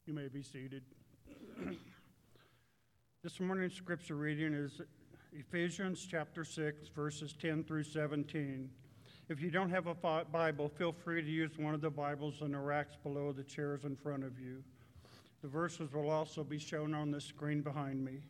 You may be seated. This morning's scripture reading is Ephesians chapter 6, verses 10 through 17. If you don't have a Bible, feel free to use one of the Bibles in the racks below the chairs in front of you. The verses will also be shown on the screen behind me.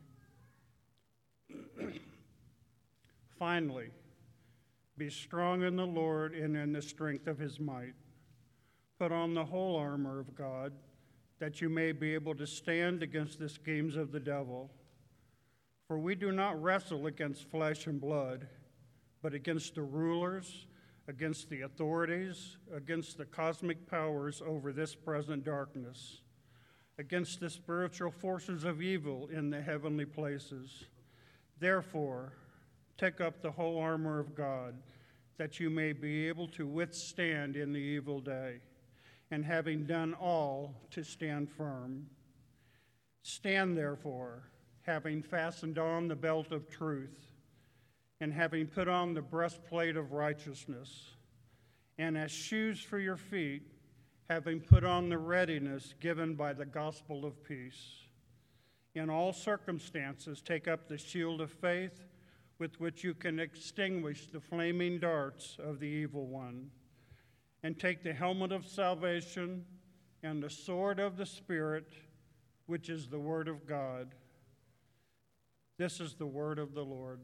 Finally, be strong in the Lord and in the strength of his might. Put on the whole armor of God, that you may be able to stand against the schemes of the devil. For we do not wrestle against flesh and blood, but against the rulers, against the authorities, against the cosmic powers over this present darkness, against the spiritual forces of evil in the heavenly places. Therefore, take up the whole armor of God, that you may be able to withstand in the evil day, and having done all, to stand firm. Stand therefore, having fastened on the belt of truth, and having put on the breastplate of righteousness, and as shoes for your feet, having put on the readiness given by the gospel of peace. In all circumstances, take up the shield of faith, with which you can extinguish the flaming darts of the evil one, and take the helmet of salvation and the sword of the Spirit, which is the word of God. This is the word of the Lord.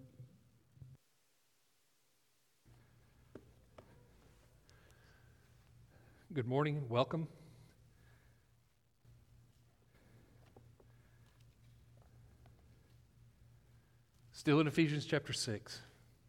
Good morning and welcome. Still in Ephesians chapter 6.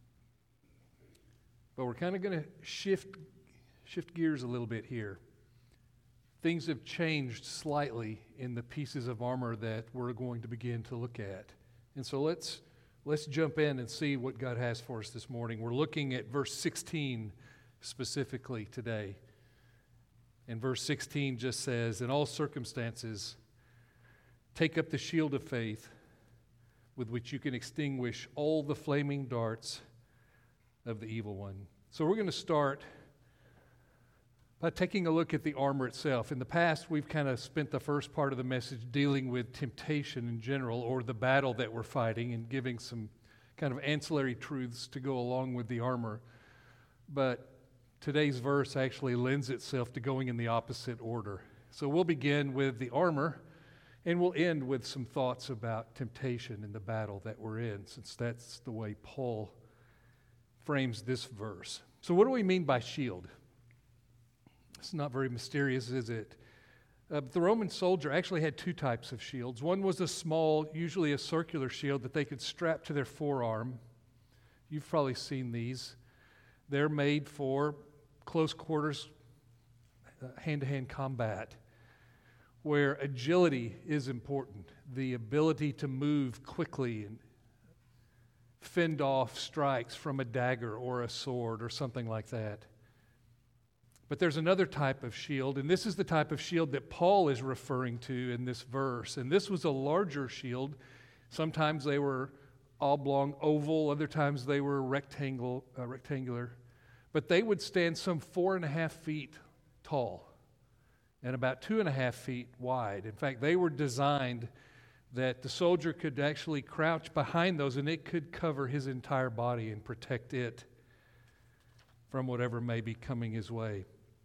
But we're kind of going to shift gears a little bit here. Things have changed slightly in the pieces of armor that we're going to begin to look at. And so let's jump in and see what God has for us this morning. We're looking at verse 16 specifically today. And verse 16 just says, in all circumstances, take up the shield of faith, with which you can extinguish all the flaming darts of the evil one. So we're going to start by taking a look at the armor itself. In the past, we've kind of spent the first part of the message dealing with temptation in general, or the battle that we're fighting, and giving some kind of ancillary truths to go along with the armor. But today's verse actually lends itself to going in the opposite order. So we'll begin with the armor, and we'll end with some thoughts about temptation in the battle that we're in, since that's the way Paul frames this verse. So what do we mean by shield? It's not very mysterious, is it? The Roman soldier actually had two types of shields. One was a small, usually a circular shield that they could strap to their forearm. You've probably seen these. They're made for close quarters, hand-to-hand combat, where agility is important, the ability to move quickly and fend off strikes from a dagger or a sword or something like that. But there's another type of shield, and this is the type of shield that Paul is referring to in this verse. And this was a larger shield. Sometimes they were oblong, oval. Other times they were rectangular. But they would stand some 4.5 feet tall and about 2.5 feet wide. In fact, they were designed that the soldier could actually crouch behind those, and it could cover his entire body and protect it from whatever may be coming his way.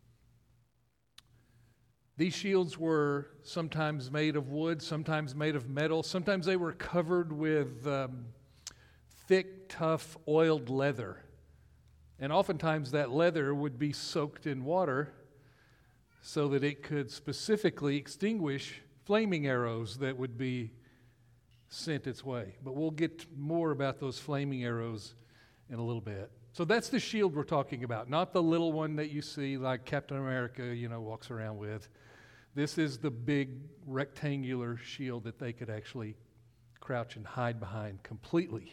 These shields were sometimes made of wood, sometimes made of metal. Sometimes they were covered with thick, tough, oiled leather. And oftentimes that leather would be soaked in water so that it could specifically extinguish flaming arrows that would be sent its way. But we'll get more about those flaming arrows in a little bit. So that's the shield we're talking about, not the little one that you see like Captain America, walks around with. This is the big rectangular shield that they could actually crouch and hide behind completely.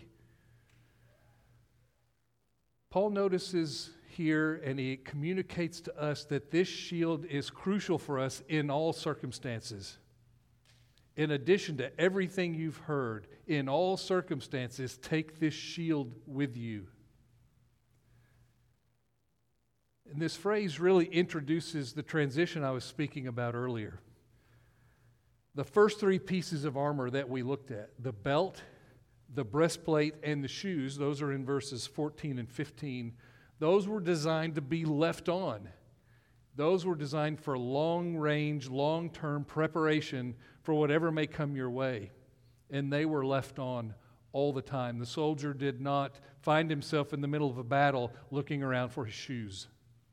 Paul notices here, and he communicates to us that this shield is crucial for us in all circumstances. In addition to everything you've heard, in all circumstances, take this shield with you. And this phrase really introduces the transition I was speaking about earlier. The first three pieces of armor that we looked at, the belt, the breastplate, and the shoes, those are in verses 14 and 15. Those were designed to be left on. Those were designed for long-range, long-term preparation for whatever may come your way. And they were left on all the time. The soldier did not find himself in the middle of a battle looking around for his shoes.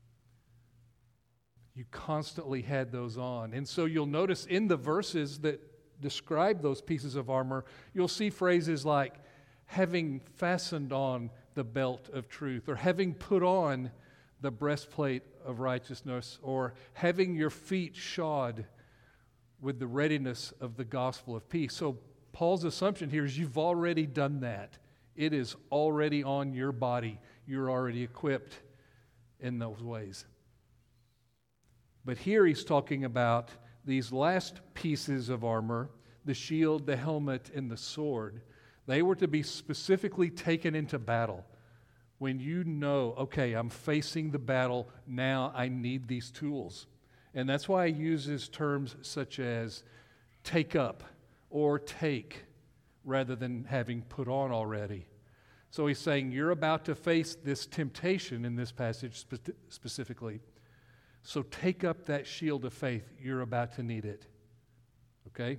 You constantly had those on. And so you'll notice in the verses that describe those pieces of armor, you'll see phrases like having fastened on the belt of truth, or having put on the breastplate of righteousness, or having your feet shod with the readiness of the gospel of peace. So Paul's assumption here is you've already done that. It is already on your body. You're already equipped in those ways. But here he's talking about these last pieces of armor, the shield, the helmet, and the sword. They were to be specifically taken into battle. When you know, okay, I'm facing the battle, now I need these tools. And that's why he uses terms such as take up or take rather than having put on already. So he's saying you're about to face this temptation in this passage specifically. So take up that shield of faith. You're about to need it. Okay?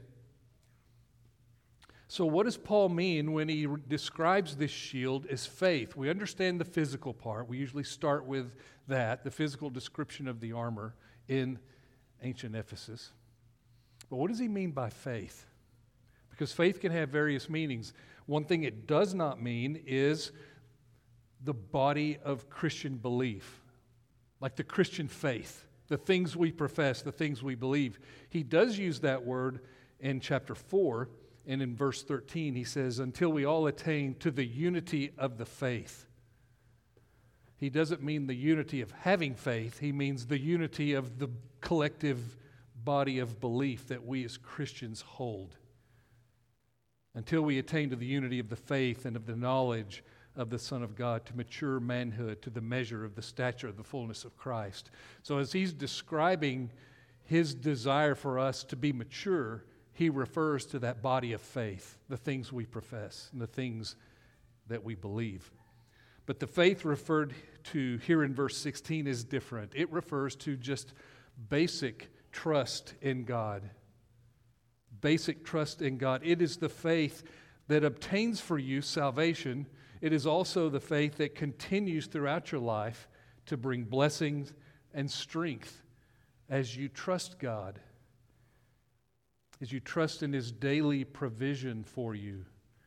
So what does Paul mean when he describes this shield as faith? We understand the physical part. We usually start with that, the physical description of the armor in ancient Ephesus. But what does he mean by faith? Because faith can have various meanings. One thing it does not mean is the body of Christian belief. Like the Christian faith, the things we profess, the things we believe. He does use that word in chapter 4, and in verse 13 he says, until we all attain to the unity of the faith. He doesn't mean the unity of having faith, he means the unity of the collective body of belief that we as Christians hold. Until we attain to the unity of the faith and of the knowledge of the Son of God, to mature manhood, to the measure of the stature of the fullness of Christ. So as he's describing his desire for us to be mature, he refers to that body of faith, the things we profess and the things that we believe. But the faith referred to here in verse 16 is different. It refers to just basic trust in God. Basic trust in God. It is the faith that obtains for you salvation. It is also the faith that continues throughout your life to bring blessings and strength as you trust God, as you trust in His daily provision for you.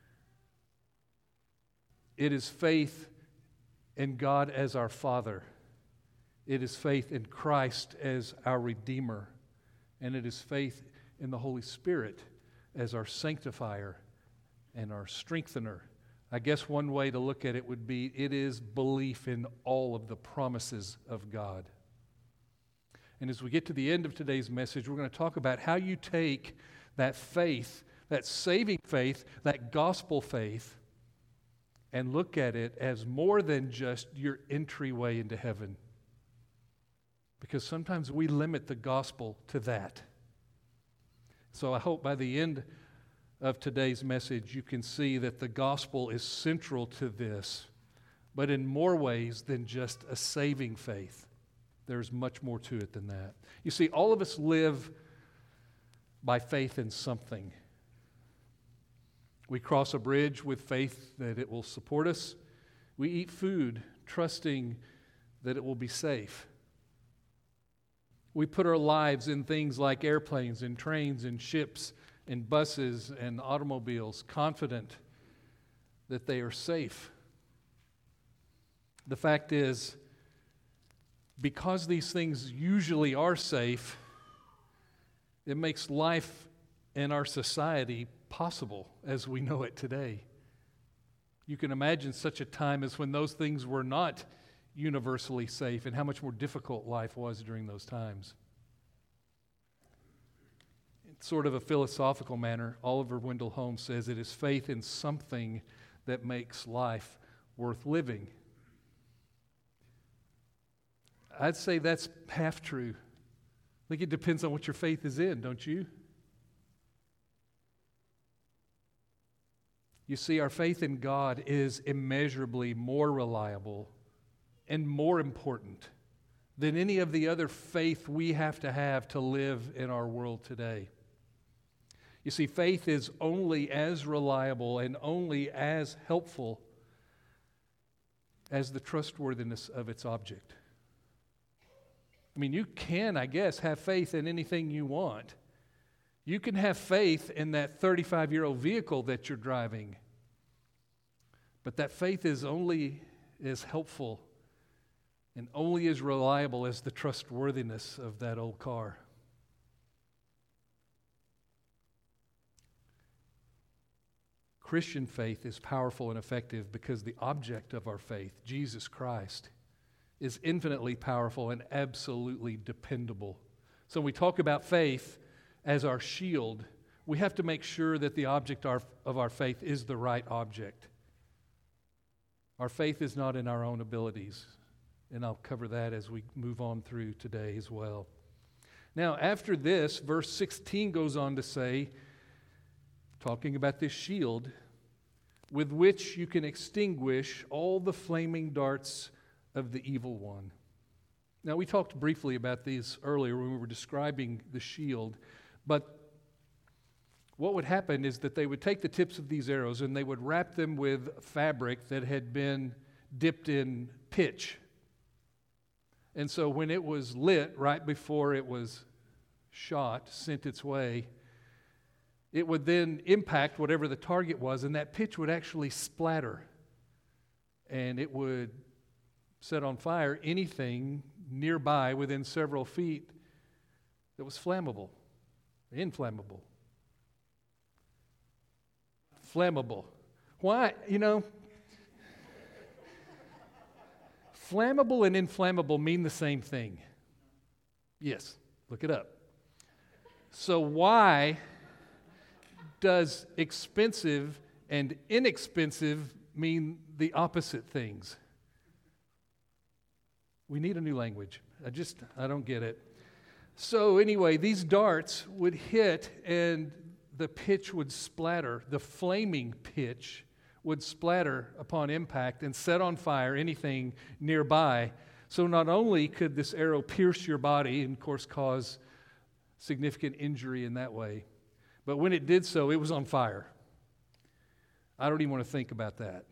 It is faith in God as our Father. It is faith in Christ as our Redeemer. And it is faith in the Holy Spirit as our sanctifier and our strengthener. I guess one way to look at it would be it is belief in all of the promises of God. And as we get to the end of today's message, we're going to talk about how you take that faith, that saving faith, that gospel faith, and look at it as more than just your entryway into heaven. Because sometimes we limit the gospel to that. So I hope by the end of today's message, you can see that the gospel is central to this, but in more ways than just a saving faith. There's much more to it than that. You see, all of us live by faith in something. We cross a bridge with faith that it will support us. We eat food trusting that it will be safe. We put our lives in things like airplanes and trains and ships and buses and automobiles, confident that they are safe. The fact is, because these things usually are safe, it makes life in our society possible as we know it today. You can imagine such a time as when those things were not universally safe and how much more difficult life was during those times. In sort of a philosophical manner, Oliver Wendell Holmes says it is faith in something that makes life worth living. I'd say that's half true. I think it depends on what your faith is in, don't you? You see, our faith in God is immeasurably more reliable and more important than any of the other faith we have to live in our world today. You see, faith is only as reliable and only as helpful as the trustworthiness of its object. I mean, you can, I guess, have faith in anything you want. You can have faith in that 35-year-old vehicle that you're driving. But that faith is only as helpful and only as reliable as the trustworthiness of that old car. Christian faith is powerful and effective because the object of our faith, Jesus Christ, is infinitely powerful and absolutely dependable. So when we talk about faith as our shield, we have to make sure that the object of our faith is the right object. Our faith is not in our own abilities, and I'll cover that as we move on through today as well. Now, after this, verse 16 goes on to say, talking about this shield, with which you can extinguish all the flaming darts of the evil one. Now, we talked briefly about these earlier when we were describing the shield, but what would happen is that they would take the tips of these arrows and they would wrap them with fabric that had been dipped in pitch. And so when it was lit right before it was shot, sent its way, it would then impact whatever the target was, and that pitch would actually splatter. And it would set on fire anything nearby within several feet that was flammable, inflammable. Flammable. Why? Flammable and inflammable mean the same thing. Yes, look it up. So why does expensive and inexpensive mean the opposite things? We need a new language. I don't get it. So anyway, these darts would hit and the pitch would splatter. The flaming pitch would splatter upon impact and set on fire anything nearby. So not only could this arrow pierce your body and, of course, cause significant injury in that way, but when it did so, it was on fire. I don't even want to think about that.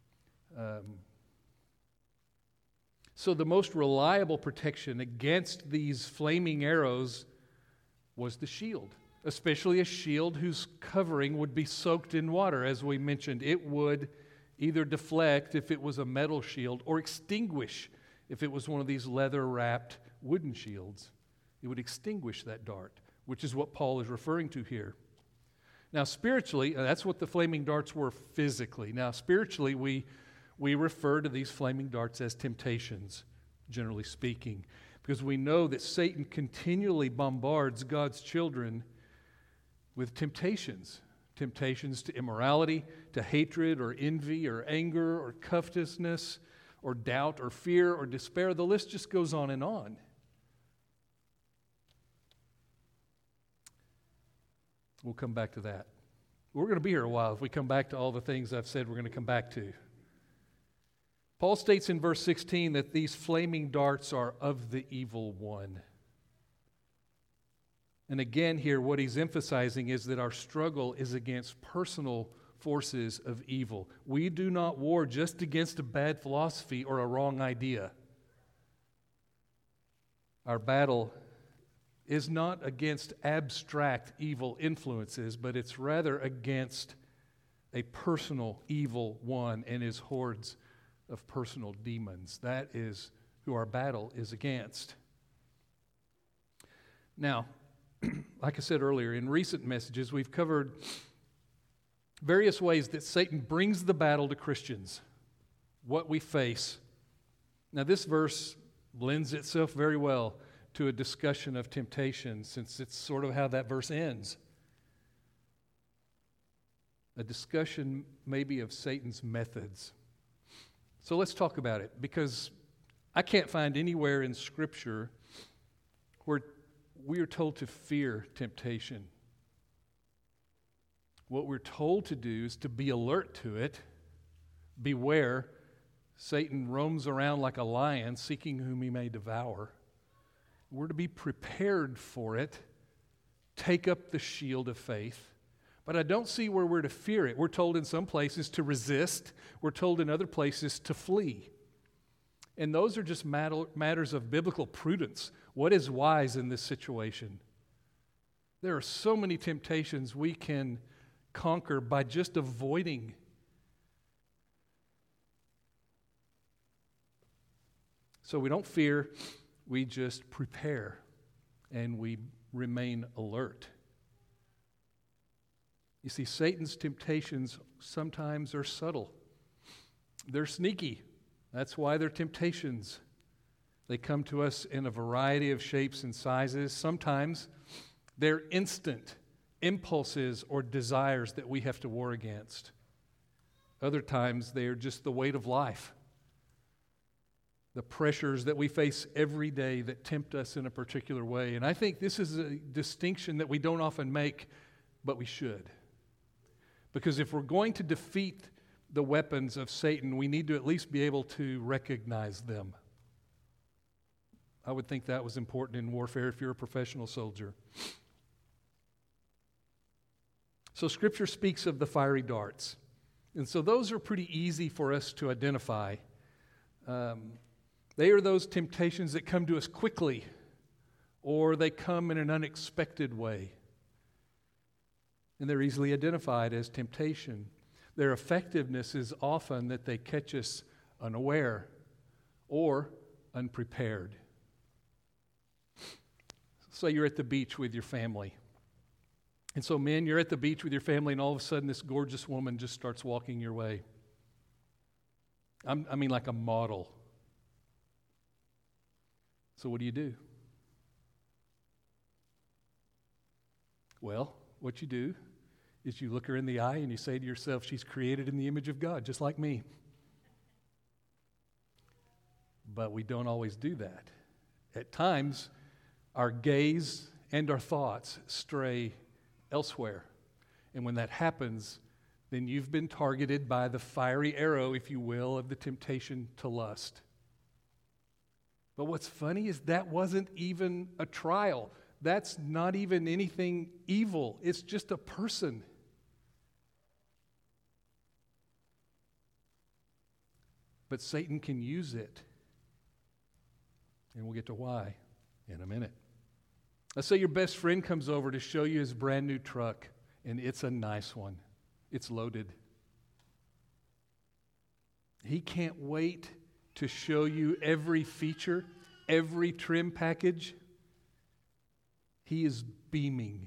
So the most reliable protection against these flaming arrows was the shield, especially a shield whose covering would be soaked in water. As we mentioned, it would either deflect if it was a metal shield or extinguish if it was one of these leather-wrapped wooden shields. It would extinguish that dart, which is what Paul is referring to here. Now, spiritually, that's what the flaming darts were physically. Now, spiritually, we refer to these flaming darts as temptations, generally speaking, because we know that Satan continually bombards God's children with temptations to immorality, to hatred or envy or anger or covetousness or doubt or fear or despair. The list just goes on and on. We'll come back to that. We're going to be here a while if we come back to all the things I've said we're going to come back to. Paul states in verse 16 that these flaming darts are of the evil one. And again here, what he's emphasizing is that our struggle is against personal forces of evil. We do not war just against a bad philosophy or a wrong idea. Our battle is not against abstract evil influences, but it's rather against a personal evil one and his hordes of personal demons. That is who our battle is against. Now, like I said earlier, in recent messages, we've covered various ways that Satan brings the battle to Christians, what we face. Now, this verse lends itself very well to a discussion of temptation, since it's sort of how that verse ends. A discussion maybe of Satan's methods. So let's talk about it, because I can't find anywhere in Scripture where we are told to fear temptation. what we're told to do is to be alert to it. Beware, Satan roams around like a lion, seeking whom he may devour. We're to be prepared for it. Take up the shield of faith. But I don't see where we're to fear it. We're told in some places to resist. We're told in other places to flee. And those are just matters of biblical prudence. What is wise in this situation? There are so many temptations we can conquer by just avoiding. So we don't fear, we just prepare, and we remain alert. You see, Satan's temptations sometimes are subtle. They're sneaky. That's why they're temptations. They come to us in a variety of shapes and sizes. Sometimes they're instant impulses or desires that we have to war against. Other times they're just the weight of life, the pressures that we face every day that tempt us in a particular way. And I think this is a distinction that we don't often make, but we should. Because if we're going to defeat the weapons of Satan, we need to at least be able to recognize them. I would think that was important in warfare if you're a professional soldier. So Scripture speaks of the fiery darts. And so those are pretty easy for us to identify. They are those temptations that come to us quickly, or they come in an unexpected way. And they're easily identified as temptation. Their effectiveness is often that they catch us unaware or unprepared. Say you're at the beach with your family. And so, men, you're at the beach with your family, and all of a sudden this gorgeous woman just starts walking your way. I mean like a model. So what do? Well, what you do is you look her in the eye and you say to yourself, she's created in the image of God, just like me. But we don't always do that. At times, our gaze and our thoughts stray elsewhere. And when that happens, then you've been targeted by the fiery arrow, if you will, of the temptation to lust. But what's funny is that wasn't even a trial. That's not even anything evil. It's just a person. But Satan can use it. And we'll get to why in a minute. Let's say your best friend comes over to show you his brand new truck, and it's a nice one. It's loaded. He can't wait to show you every feature, every trim package. He is beaming.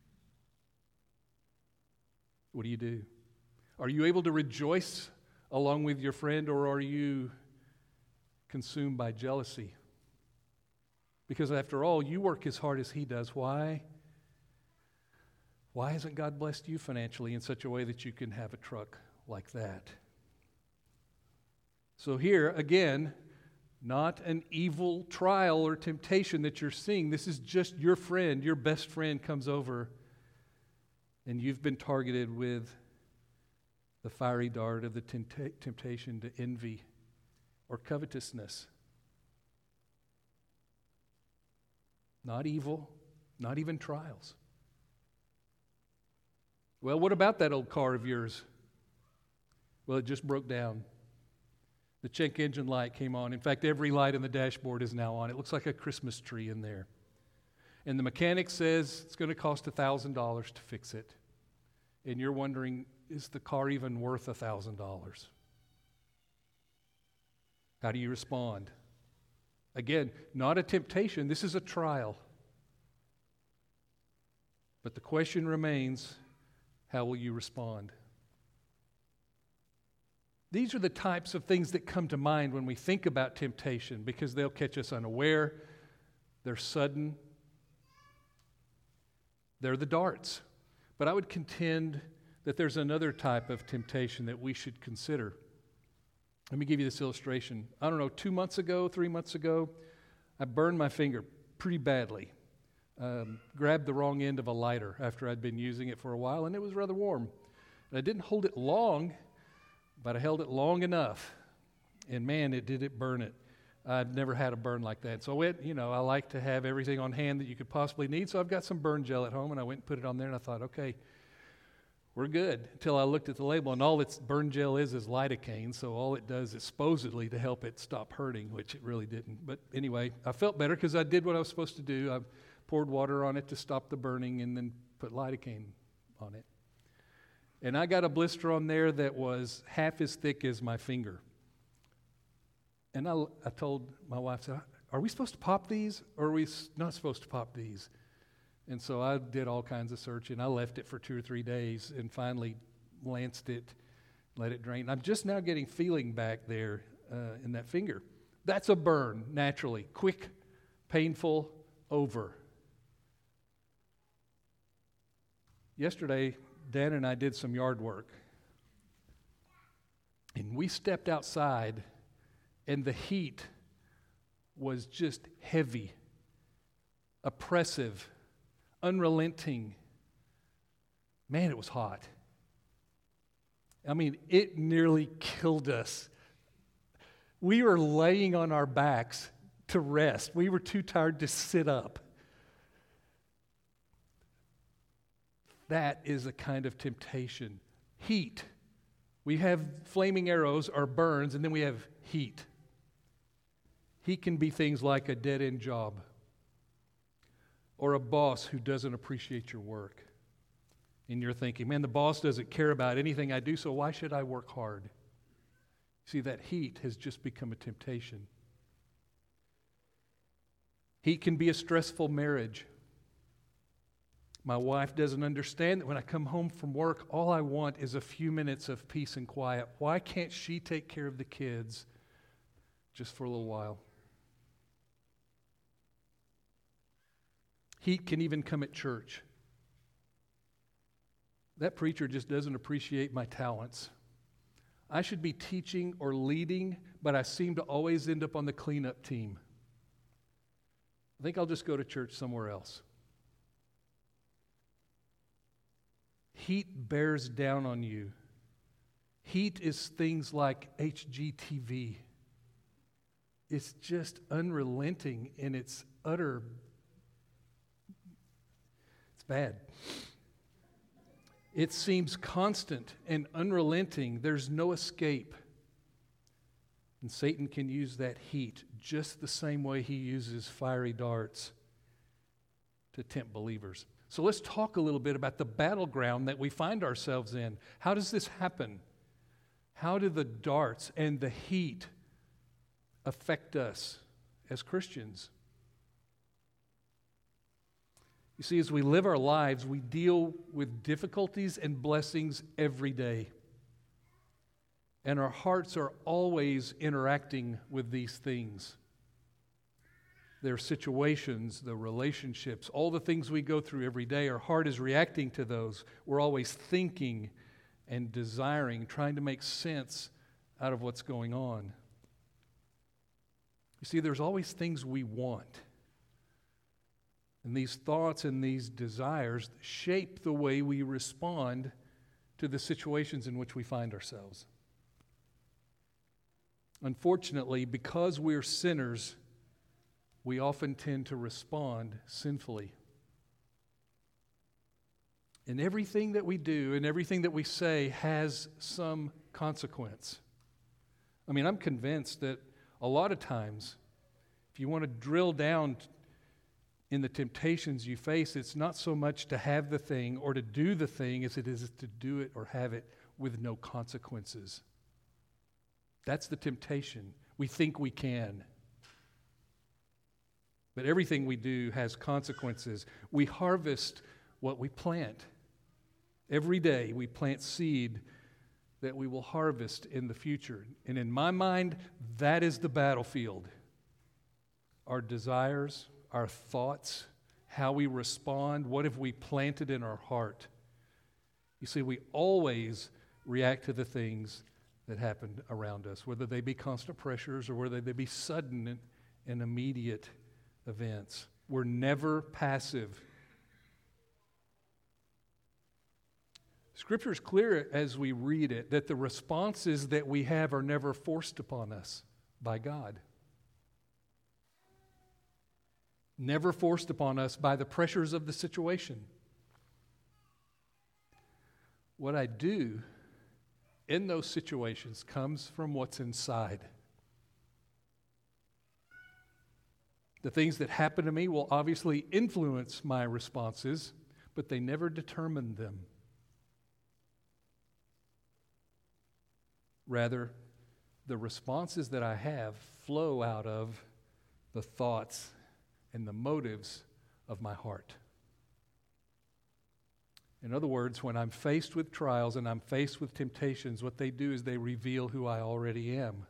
What do? Are you able to rejoice along with your friend, or are you consumed by jealousy? Because after all, you work as hard as he does. Why? Why hasn't God blessed you financially in such a way that you can have a truck like that? So here, again, not an evil trial or temptation that you're seeing. This is just your friend, your best friend comes over, and you've been targeted with the fiery dart of the temptation to envy or covetousness. Not evil, not even trials. Well, what about that old car of yours? Well, it just broke down. The check engine light came on. In fact, every light on the dashboard is now on. It looks like a Christmas tree in there. And the mechanic says it's going to cost $1,000 to fix it. And you're wondering, is the car even worth $1,000? How do you respond? Again, not a temptation. This is a trial. But the question remains, how will you respond? These are the types of things that come to mind when we think about temptation, because they'll catch us unaware. They're sudden. They're the darts. But I would contend that there's another type of temptation that we should consider. Let me give you this illustration. I don't know, 2 months ago, 3 months ago, I burned my finger pretty badly. grabbed the wrong end of a lighter after I'd been using it for a while, and it was rather warm. And I didn't hold it long, but I held it long enough, and man, it burn it. I've never had a burn like that. So I like to have everything on hand that you could possibly need, so I've got some burn gel at home, and I went and put it on there, and I thought, okay, we're good, until I looked at the label, and all its burn gel is lidocaine, so all it does is supposedly to help it stop hurting, which it really didn't. But anyway, I felt better because I did what I was supposed to do. I poured water on it to stop the burning and then put lidocaine on it. And I got a blister on there that was half as thick as my finger. And I told my wife, I said, are we supposed to pop these, or are we not supposed to pop these? And so I did all kinds of searching. I left it for 2 or 3 days and finally lanced it, let it drain. I'm just now getting feeling back there in that finger. That's a burn, naturally. Quick, painful, over. Yesterday, Dan and I did some yard work. And we stepped outside, and the heat was just heavy, oppressive, unrelenting. Man, it was hot. I mean, it nearly killed us. We were laying on our backs to rest. We were too tired to sit up. That is a kind of temptation. Heat. We have flaming arrows or burns, and then we have heat. Heat can be things like a dead-end job, or a boss who doesn't appreciate your work. And you're thinking, man, the boss doesn't care about anything I do, so why should I work hard? See, that heat has just become a temptation. Heat can be a stressful marriage. My wife doesn't understand that when I come home from work, all I want is a few minutes of peace and quiet. Why can't she take care of the kids just for a little while? Heat can even come at church. That preacher just doesn't appreciate my talents. I should be teaching or leading, but I seem to always end up on the cleanup team. I think I'll just go to church somewhere else. Heat bears down on you. Heat is things like HGTV. It's just unrelenting in its utter. It's bad. It seems constant and unrelenting. There's no escape. And Satan can use that heat just the same way he uses fiery darts to tempt believers. So let's talk a little bit about the battleground that we find ourselves in. How does this happen? How do the darts and the heat affect us as Christians? You see, as we live our lives, we deal with difficulties and blessings every day. And our hearts are always interacting with these things. Their situations, the relationships, all the things we go through every day, our heart is reacting to those. We're always thinking and desiring, trying to make sense out of what's going on. You see, there's always things we want. And these thoughts and these desires shape the way we respond to the situations in which we find ourselves. Unfortunately, because we're sinners, we often tend to respond sinfully. And everything that we do and everything that we say has some consequence. I mean, I'm convinced that a lot of times, if you want to drill down in the temptations you face, it's not so much to have the thing or to do the thing as it is to do it or have it with no consequences. That's the temptation. We think we can. But everything we do has consequences. We harvest what we plant. Every day we plant seed that we will harvest in the future. And in my mind, that is the battlefield. Our desires, our thoughts, how we respond, what have we planted in our heart? You see, we always react to the things that happen around us, whether they be constant pressures or whether they be sudden and immediate events. We're never passive. Scripture is clear as we read it that the responses that we have are never forced upon us by God. Never forced upon us by the pressures of the situation. What I do in those situations comes from what's inside. The things that happen to me will obviously influence my responses, but they never determine them. Rather, the responses that I have flow out of the thoughts and the motives of my heart. In other words, when I'm faced with trials and I'm faced with temptations, what they do is they reveal who I already am.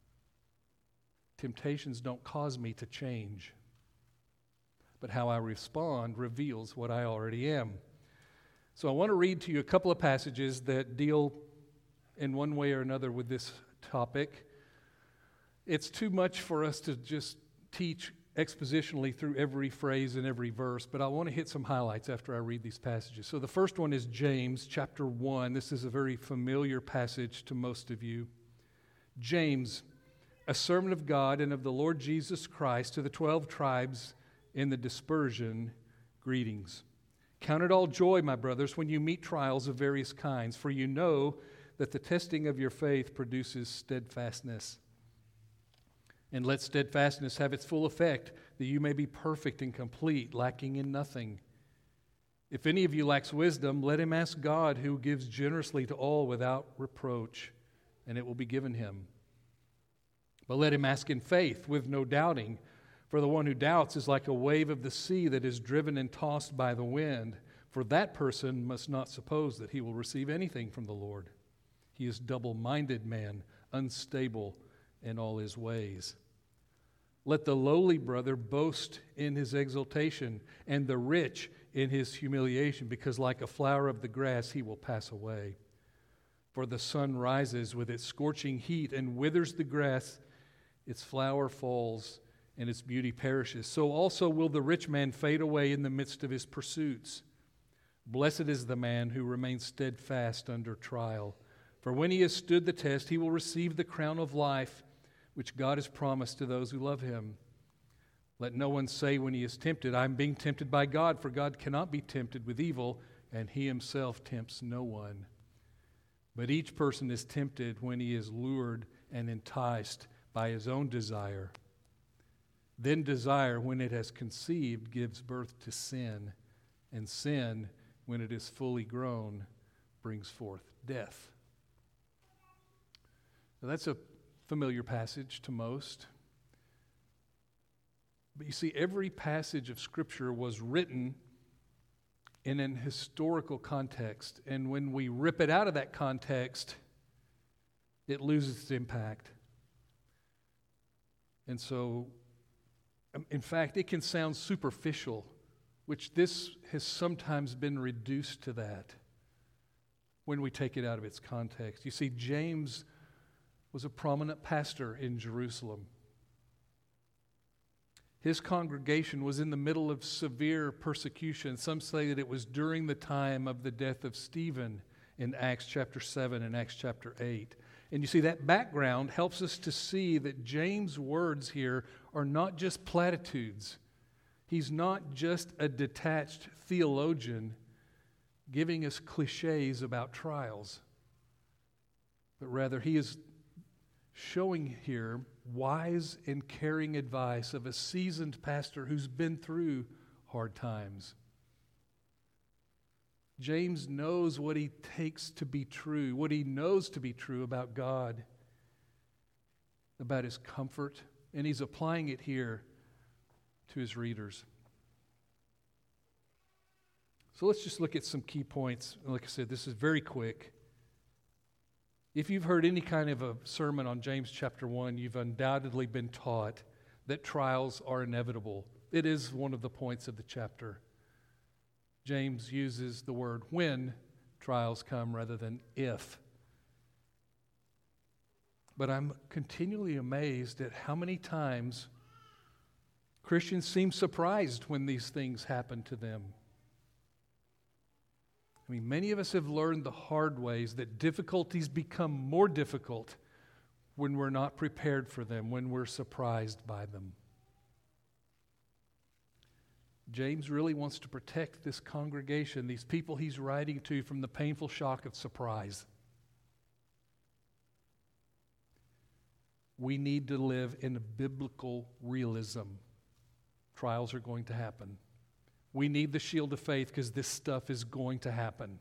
Temptations don't cause me to change, but how I respond reveals what I already am. So I want to read to you a couple of passages that deal in one way or another with this topic. It's too much for us to just teach expositionally through every phrase and every verse, but I want to hit some highlights after I read these passages. So the first one is James chapter 1. This is a very familiar passage to most of you. James, a servant of God and of the Lord Jesus Christ, to the 12 tribes in the dispersion, greetings. Count it all joy, my brothers, when you meet trials of various kinds, for you know that the testing of your faith produces steadfastness. And let steadfastness have its full effect, that you may be perfect and complete, lacking in nothing. If any of you lacks wisdom, let him ask God, who gives generously to all without reproach, and it will be given him. But let him ask in faith, with no doubting, for the one who doubts is like a wave of the sea that is driven and tossed by the wind. For that person must not suppose that he will receive anything from the Lord. He is double-minded man, unstable in all his ways. Let the lowly brother boast in his exaltation, and the rich in his humiliation, because like a flower of the grass he will pass away. For the sun rises with its scorching heat and withers the grass, its flower falls, and its beauty perishes. So also will the rich man fade away in the midst of his pursuits. Blessed is the man who remains steadfast under trial. For when he has stood the test, he will receive the crown of life, which God has promised to those who love him. Let no one say when he is tempted, I am being tempted by God, for God cannot be tempted with evil, and he himself tempts no one. But each person is tempted when he is lured and enticed by his own desire. Then desire, when it has conceived, gives birth to sin, and sin, when it is fully grown, brings forth death. Now, that's a familiar passage to most. But you see, every passage of Scripture was written in an historical context. And when we rip it out of that context, it loses its impact. And so, in fact, it can sound superficial, which this has sometimes been reduced to that when we take it out of its context. You see, James was a prominent pastor in Jerusalem. His congregation was in the middle of severe persecution. Some say that it was during the time of the death of Stephen in Acts chapter 7 and Acts chapter 8. And you see, that background helps us to see that James' words here are not just platitudes. He's not just a detached theologian giving us cliches about trials, but rather he is showing here wise and caring advice of a seasoned pastor who's been through hard times. James knows what he takes to be true, what he knows to be true about God, about his comfort, and he's applying it here to his readers. So let's just look at some key points. Like I said, this is very quick. If you've heard any kind of a sermon on James chapter 1, you've undoubtedly been taught that trials are inevitable. It is one of the points of the chapter. James uses the word when trials come rather than if. But I'm continually amazed at how many times Christians seem surprised when these things happen to them. I mean, many of us have learned the hard ways that difficulties become more difficult when we're not prepared for them, when we're surprised by them. James really wants to protect this congregation, these people he's writing to, from the painful shock of surprise. We need to live in a biblical realism. Trials are going to happen. We need the shield of faith because this stuff is going to happen.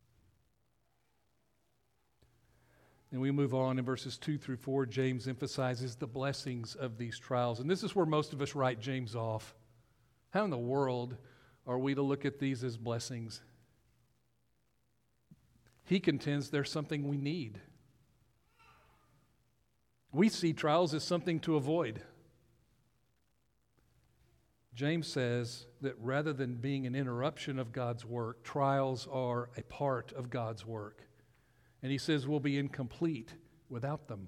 And we move on in verses 2 through 4. James emphasizes the blessings of these trials. And this is where most of us write James off. How in the world are we to look at these as blessings? He contends they're something we need. We see trials as something to avoid. James says that rather than being an interruption of God's work, trials are a part of God's work. And he says we'll be incomplete without them.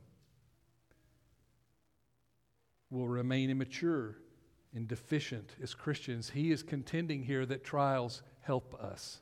We'll remain immature and deficient as Christians. He is contending here that trials help us.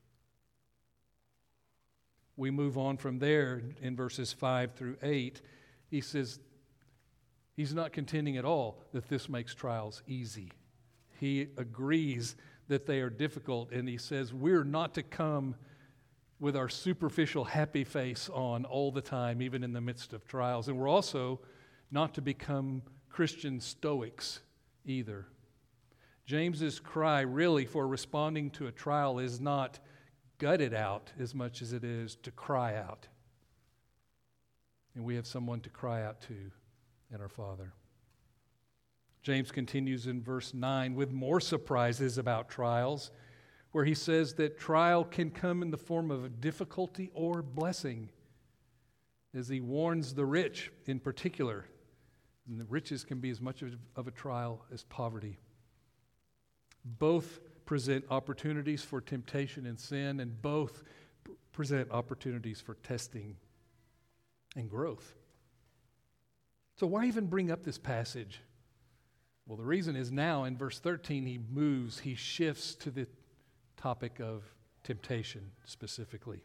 We move on from there in verses 5 through 8. He says he's not contending at all that this makes trials easy. He agrees that they are difficult, and he says we're not to come with our superficial happy face on all the time, even in the midst of trials. And we're also not to become Christian stoics either. James's cry really for responding to a trial is not gut it out as much as it is to cry out. And we have someone to cry out to in our Father. James continues in verse 9 with more surprises about trials, where he says that trial can come in the form of a difficulty or blessing, as he warns the rich in particular. And the riches can be as much of a trial as poverty. Both present opportunities for temptation and sin, and both present opportunities for testing and growth. So why even bring up this passage? Well, the reason is now in verse 13 he shifts to the topic of temptation specifically.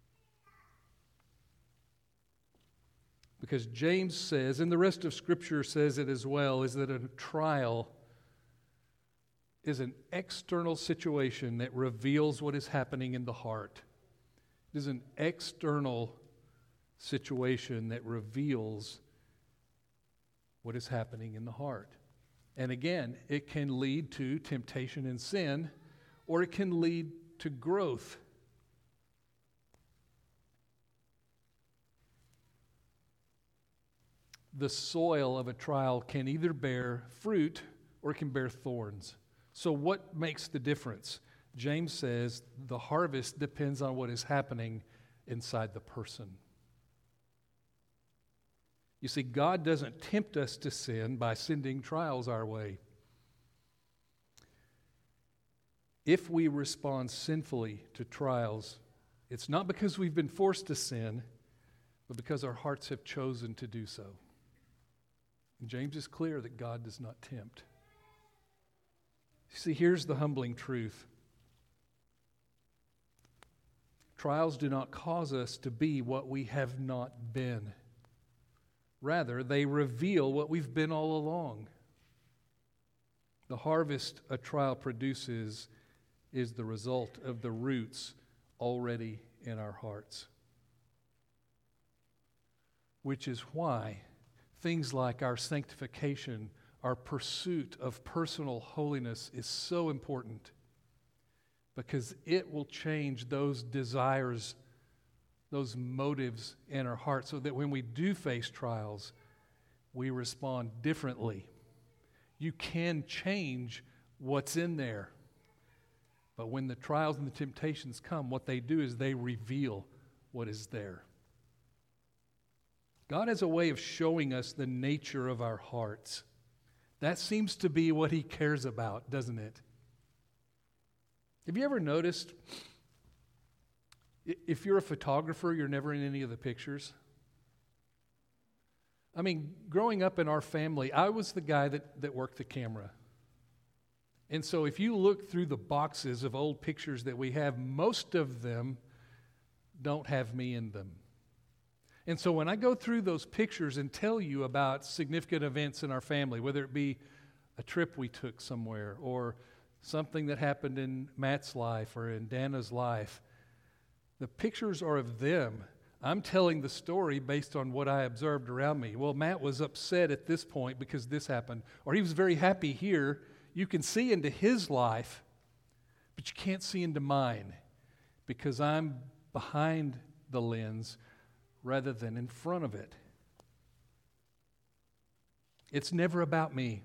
Because James says, and the rest of Scripture says it as well, is that a trial is an external situation that reveals what is happening in the heart. It is an external situation that reveals what is happening in the heart. And again, it can lead to temptation and sin, or it can lead to growth. The soil of a trial can either bear fruit or it can bear thorns. So what makes the difference? James says the harvest depends on what is happening inside the person. You see, God doesn't tempt us to sin by sending trials our way. If we respond sinfully to trials, it's not because we've been forced to sin, but because our hearts have chosen to do so. And James is clear that God does not tempt. See, here's the humbling truth. Trials do not cause us to be what we have not been. Rather, they reveal what we've been all along. The harvest a trial produces is the result of the roots already in our hearts. Which is why things like our sanctification, our pursuit of personal holiness is so important, because it will change those desires, those motives in our hearts, so that when we do face trials, we respond differently. You can change what's in there, but when the trials and the temptations come, what they do is they reveal what is there. God has a way of showing us the nature of our hearts. That seems to be what He cares about, doesn't it? Have you ever noticed, if you're a photographer, you're never in any of the pictures? I mean, growing up in our family, I was the guy that worked the camera. And so if you look through the boxes of old pictures that we have, most of them don't have me in them. And so when I go through those pictures and tell you about significant events in our family, whether it be a trip we took somewhere or something that happened in Matt's life or in Dana's life, the pictures are of them. I'm telling the story based on what I observed around me. Well, Matt was upset at this point because this happened, or he was very happy here. You can see into his life, but you can't see into mine because I'm behind the lens rather than in front of it. It's never about me.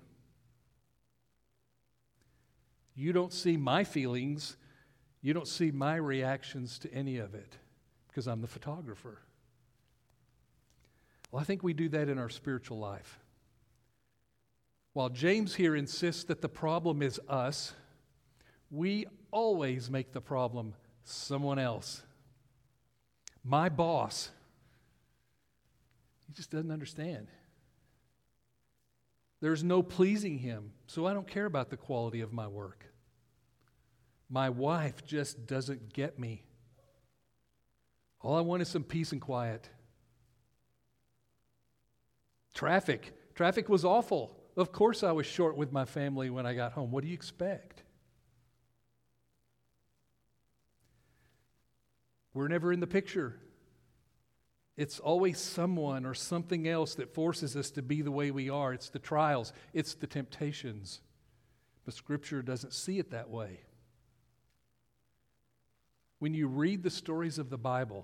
You don't see my feelings. You don't see my reactions to any of it because I'm the photographer. Well, I think we do that in our spiritual life. While James here insists that the problem is us, we always make the problem someone else. My boss, he just doesn't understand. There's no pleasing him, so I don't care about the quality of my work. My wife just doesn't get me. All I want is some peace and quiet. Traffic was awful. Of course I was short with my family when I got home. What do you expect? We're never in the picture. It's always someone or something else that forces us to be the way we are. It's the trials. It's the temptations. But Scripture doesn't see it that way. When you read the stories of the Bible,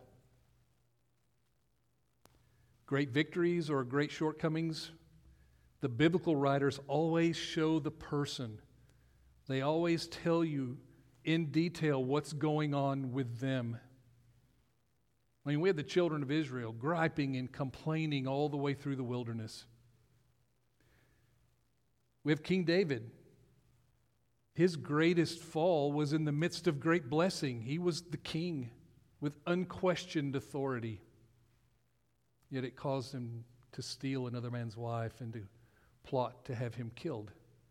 great victories or great shortcomings, the biblical writers always show the person. They always tell you in detail what's going on with them. I mean, we had the children of Israel griping and complaining all the way through the wilderness. We have King David. His greatest fall was in the midst of great blessing. He was the king with unquestioned authority. Yet it caused him to steal another man's wife and to plot to have him killed.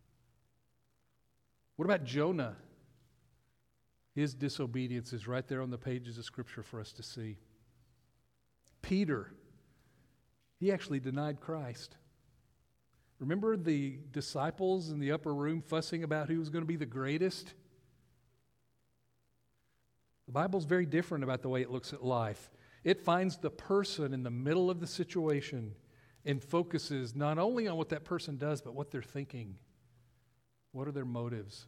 What about Jonah? His disobedience is right there on the pages of Scripture for us to see. Peter, he actually denied Christ. Remember the disciples in the upper room fussing about who was going to be the greatest? The Bible's very different about the way it looks at life. It finds the person in the middle of the situation and focuses not only on what that person does, but what they're thinking. What are their motives?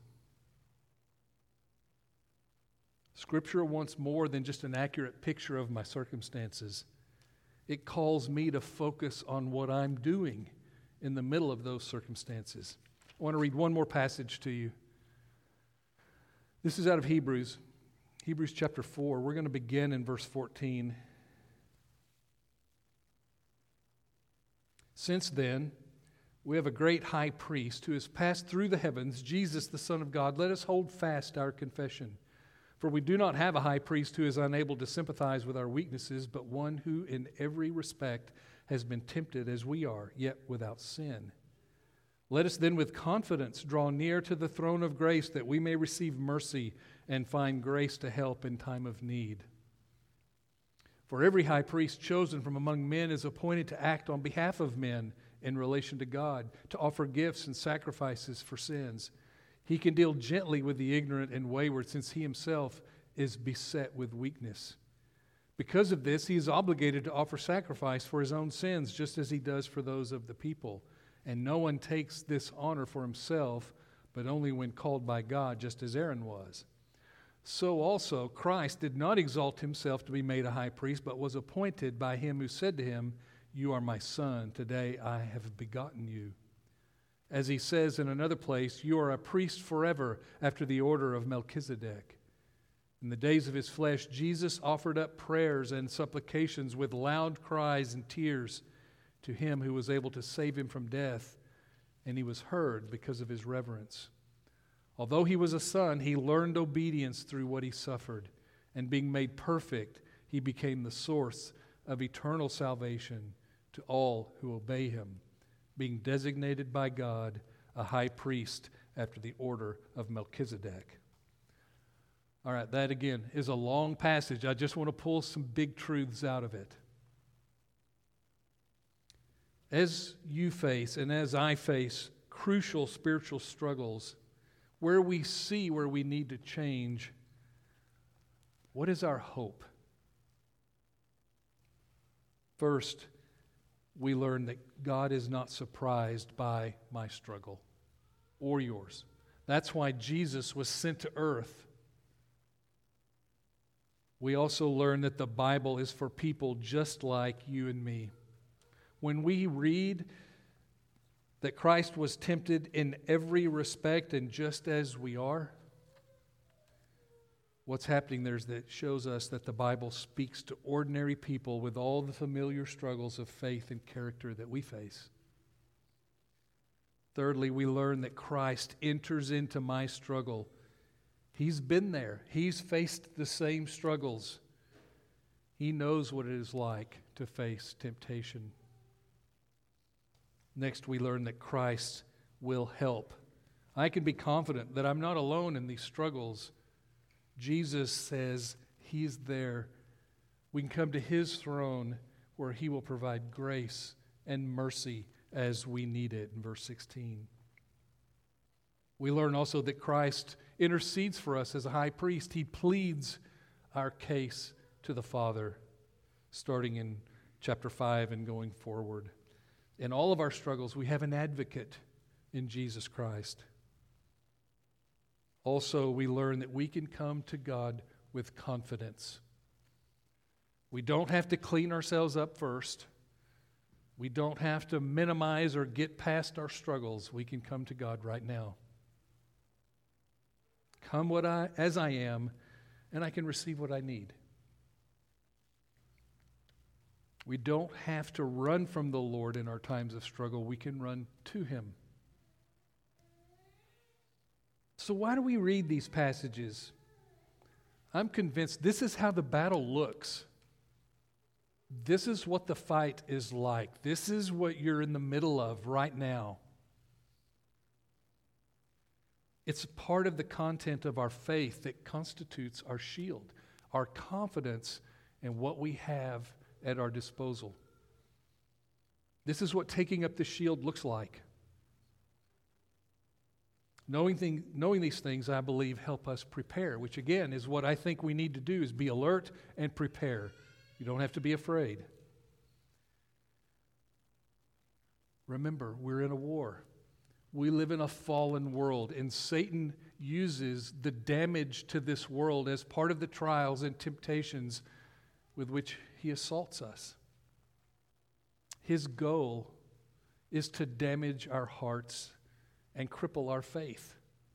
Scripture wants more than just an accurate picture of my circumstances. It calls me to focus on what I'm doing in the middle of those circumstances. I want to read one more passage to you. This is out of Hebrews chapter 4. We're going to begin in verse 14. Since then, we have a great high priest who has passed through the heavens, Jesus, the Son of God. Let us hold fast our confession. For we do not have a high priest who is unable to sympathize with our weaknesses, but one who in every respect has been tempted as we are, yet without sin. Let us then with confidence draw near to the throne of grace that we may receive mercy and find grace to help in time of need. For every high priest chosen from among men is appointed to act on behalf of men in relation to God, to offer gifts and sacrifices for sins. He can deal gently with the ignorant and wayward, since he himself is beset with weakness. Because of this, he is obligated to offer sacrifice for his own sins, just as he does for those of the people. And no one takes this honor for himself, but only when called by God, just as Aaron was. So also Christ did not exalt himself to be made a high priest, but was appointed by him who said to him, "You are my son, today I have begotten you." As he says in another place, "You are a priest forever after the order of Melchizedek." In the days of his flesh, Jesus offered up prayers and supplications with loud cries and tears to him who was able to save him from death, and he was heard because of his reverence. Although he was a son, he learned obedience through what he suffered, and being made perfect, he became the source of eternal salvation to all who obey him, being designated by God a high priest after the order of Melchizedek. All right, that again is a long passage. I just want to pull some big truths out of it. As you face and as I face crucial spiritual struggles, where we see where we need to change, what is our hope? First, we learn that God is not surprised by my struggle or yours. That's why Jesus was sent to earth. We also learn that the Bible is for people just like you and me. When we read that Christ was tempted in every respect and just as we are, what's happening there is that it shows us that the Bible speaks to ordinary people with all the familiar struggles of faith and character that we face. Thirdly, we learn that Christ enters into my struggle. He's been there. He's faced the same struggles. He knows what it is like to face temptation. Next, we learn that Christ will help. I can be confident that I'm not alone in these struggles. Jesus says He's there. We can come to His throne where He will provide grace and mercy as we need it, in verse 16. We learn also that Christ intercedes for us as a high priest. He pleads our case to the Father, starting in chapter 5 and going forward. In all of our struggles, we have an advocate in Jesus Christ. Also, we learn that we can come to God with confidence. We don't have to clean ourselves up first. We don't have to minimize or get past our struggles. We can come to God right now. Come as I am, and I can receive what I need. We don't have to run from the Lord in our times of struggle. We can run to Him. So why do we read these passages? I'm convinced this is how the battle looks. This is what the fight is like. This is what you're in the middle of right now. It's part of the content of our faith that constitutes our shield, our confidence in what we have at our disposal. This is what taking up the shield looks like. Knowing these things, I believe, help us prepare, which again is what I think we need to do, is be alert and prepare. You don't have to be afraid. Remember, we're in a war. We live in a fallen world, and Satan uses the damage to this world as part of the trials and temptations with which he assaults us. His goal is to damage our hearts and cripple our faith.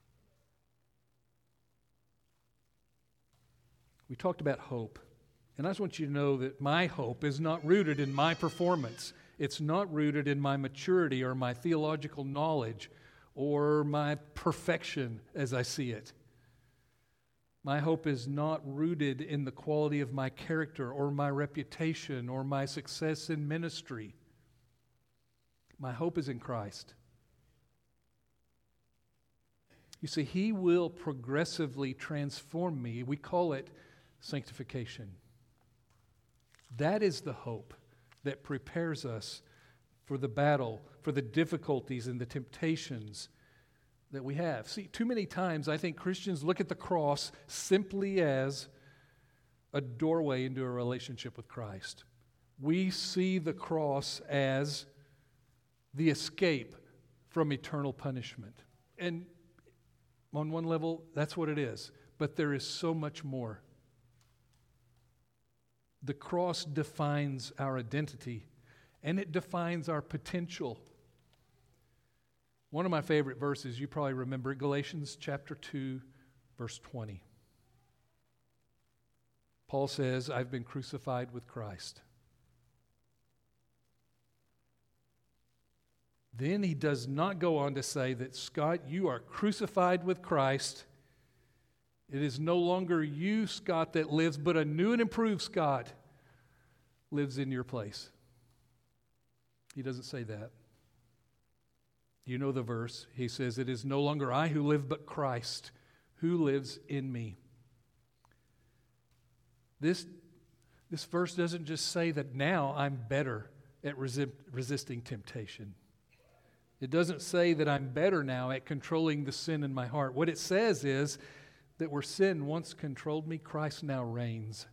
We talked about hope, and I just want you to know that my hope is not rooted in my performance. It's not rooted in my maturity or my theological knowledge or my perfection as I see it. My hope is not rooted in the quality of my character or my reputation or my success in ministry. My hope is in Christ. You see, He will progressively transform me. We call it sanctification. That is the hope that prepares us for the battle, for the difficulties and the temptations that we have. See, too many times I think Christians look at the cross simply as a doorway into a relationship with Christ. We see the cross as the escape from eternal punishment. And on one level, that's what it is. But there is so much more. The cross defines our identity, and it defines our potential. One of my favorite verses, you probably remember, Galatians chapter 2, verse 20. Paul says, I've been crucified with Christ. Then he does not go on to say that, Scott, you are crucified with Christ. It is no longer you, Scott, that lives, but a new and improved Scott lives in your place. He doesn't say that. You know the verse. He says, "It is no longer I who live, but Christ who lives in me." This verse doesn't just say that now I'm better at resisting temptation. It doesn't say that I'm better now at controlling the sin in my heart. What it says is that where sin once controlled me, Christ now reigns.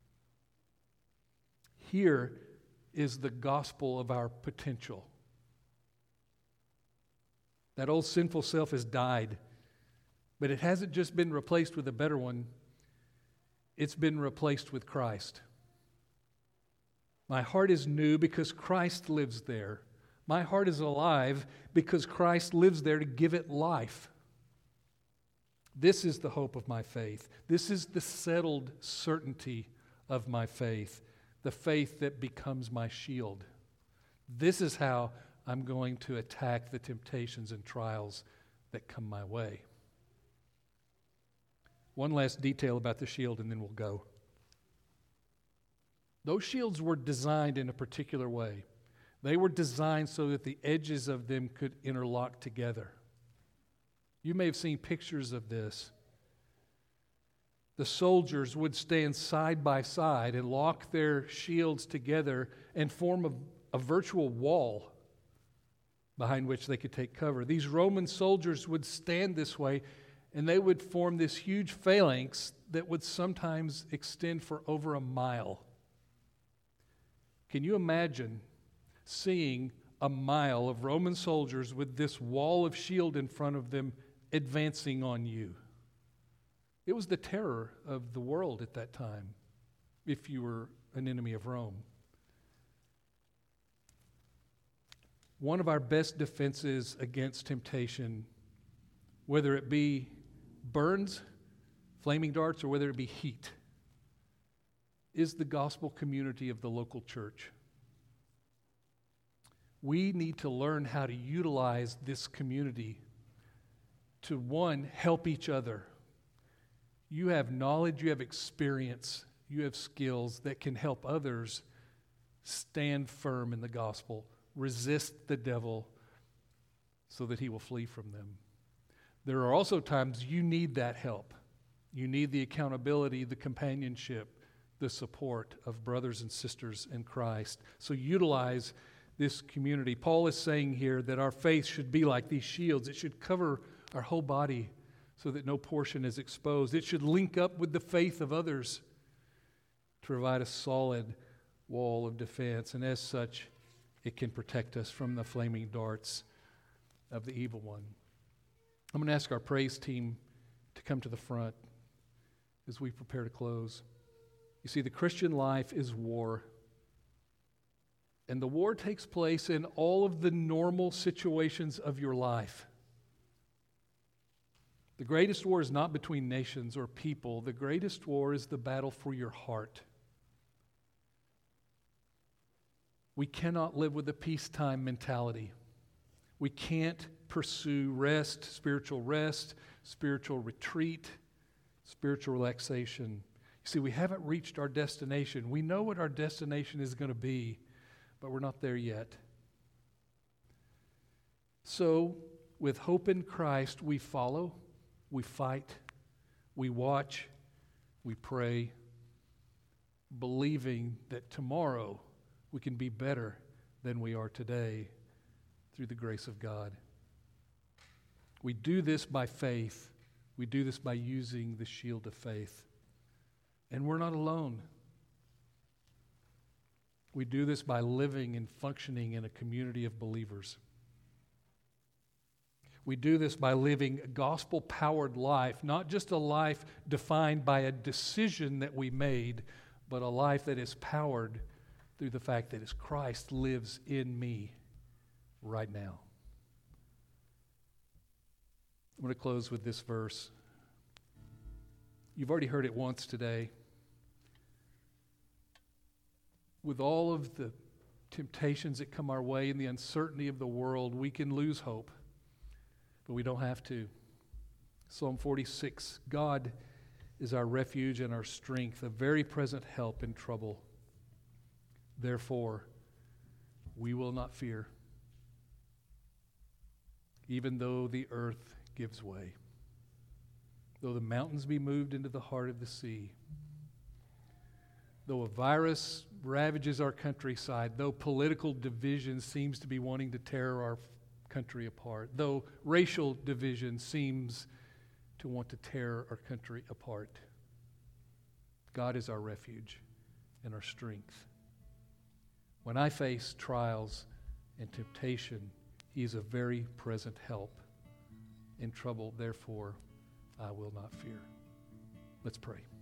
Here is the gospel of our potential. That old sinful self has died, but it hasn't just been replaced with a better one. It's been replaced with Christ. My heart is new because Christ lives there. My heart is alive because Christ lives there to give it life. This is the hope of my faith. This is the settled certainty of my faith, the faith that becomes my shield. This is how I'm going to attack the temptations and trials that come my way. One last detail about the shield, and then we'll go. Those shields were designed in a particular way. They were designed so that the edges of them could interlock together. You may have seen pictures of this. The soldiers would stand side by side and lock their shields together and form a virtual wall behind which they could take cover. These Roman soldiers would stand this way, and they would form this huge phalanx that would sometimes extend for over a mile. Can you imagine seeing a mile of Roman soldiers with this wall of shield in front of them advancing on you? It was the terror of the world at that time, if you were an enemy of Rome. One of our best defenses against temptation, whether it be burns, flaming darts, or whether it be heat, is the gospel community of the local church. We need to learn how to utilize this community to, one, help each other. You have knowledge, you have experience, you have skills that can help others stand firm in the gospel, resist the devil so that he will flee from them. There are also times you need that help. You need the accountability, the companionship, the support of brothers and sisters in Christ. So utilize this community. Paul is saying here that our faith should be like these shields. It should cover our whole body so that no portion is exposed. It should link up with the faith of others to provide a solid wall of defense. And as such, it can protect us from the flaming darts of the evil one. I'm going to ask our praise team to come to the front as we prepare to close. You see, the Christian life is war. And the war takes place in all of the normal situations of your life. The greatest war is not between nations or people. The greatest war is the battle for your heart. We cannot live with a peacetime mentality. We can't pursue rest, spiritual retreat, spiritual relaxation. You see, we haven't reached our destination. We know what our destination is going to be, but we're not there yet. So, with hope in Christ, we follow, we fight, we watch, we pray, believing that tomorrow we can be better than we are today through the grace of God. We do this by faith. We do this by using the shield of faith. And we're not alone. We do this by living and functioning in a community of believers. We do this by living a gospel-powered life, not just a life defined by a decision that we made, but a life that is powered through the fact that Christ lives in me right now. I'm going to close with this verse. You've already heard it once today. With all of the temptations that come our way and the uncertainty of the world, we can lose hope, but we don't have to. Psalm 46, God is our refuge and our strength, a very present help in trouble. Therefore, we will not fear. even though the earth gives way, though the mountains be moved into the heart of the sea, though a virus ravages our countryside, though political division seems to be wanting to tear our country apart, though racial division seems to want to tear our country apart, God is our refuge and our strength. When I face trials and temptation, He is a very present help. In trouble, therefore, I will not fear. Let's pray.